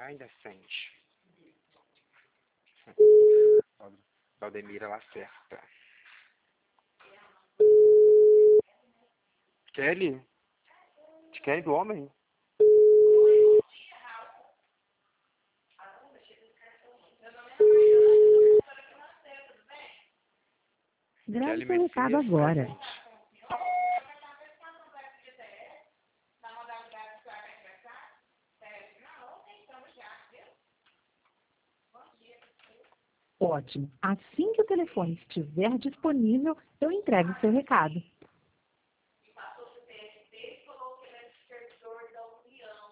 Ai, decente. Valdemira Lacerda. Kelly? De Kelly do homem? Grave seu recado agora. Presente. Ótimo. Assim que o telefone estiver disponível, eu entrego o seu recado.